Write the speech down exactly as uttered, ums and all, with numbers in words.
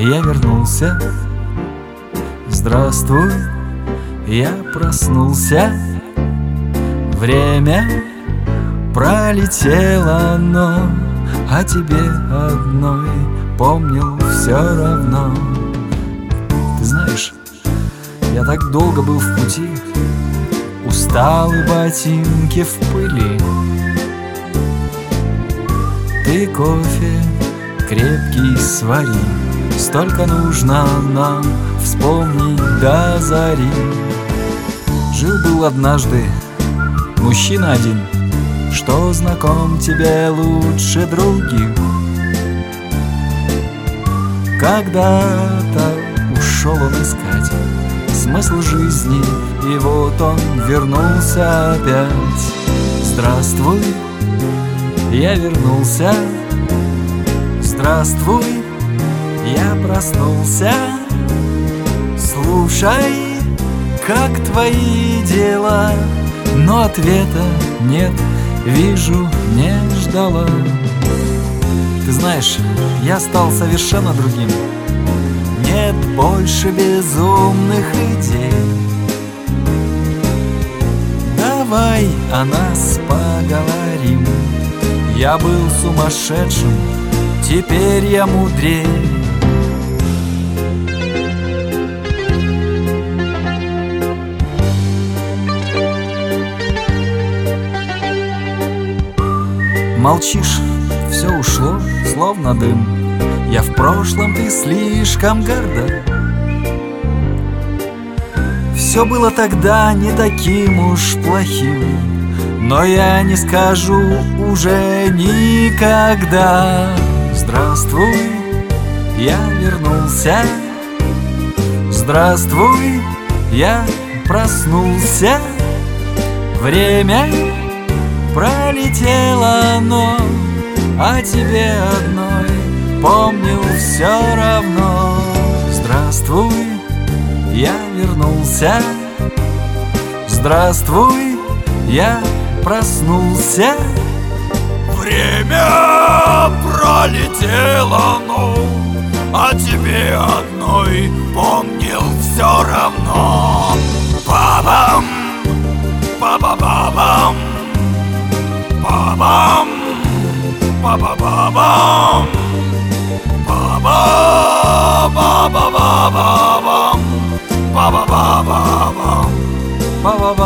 я вернулся. Здравствуй, я проснулся. Время пролетело, но о тебе одной помнил все равно. Ты знаешь, я так долго был в пути, усталые ботинки в пыли. Ты кофе крепкий свари, столько нужно нам вспомнить до зари. Жил-был однажды мужчина один, что знаком тебе лучше других. Когда-то ушел он искать смысл жизни, и вот он вернулся опять. Здравствуй, я вернулся. Здравствуй, я проснулся. Слушай, как твои дела? Но ответа нет, вижу, не ждала. Ты знаешь, я стал совершенно другим. Нет больше безумных идей. Давай о нас поговорим. Я был сумасшедшим, теперь я мудрее. Молчишь, все ушло, словно дым. Я в прошлом, ты слишком горда. Все было тогда не таким уж плохим, но я не скажу уже никогда. Здравствуй, я вернулся. Здравствуй, я проснулся. Время пролетело, но о тебе одной помнил все равно. Здравствуй, я вернулся. Здравствуй, я проснулся. Время пролетело, но о тебе одной помнил все равно. Бабам, баба-бабам, бабам, баба-бабам, баба-баба-бабам, баба-баба-бам, Ба-ба-ба.